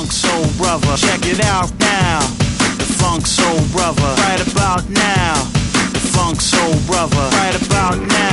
Funk Soul Brother. Check it out now. The Funk Soul Brother. Right about now. The Funk Soul Brother. Right about now.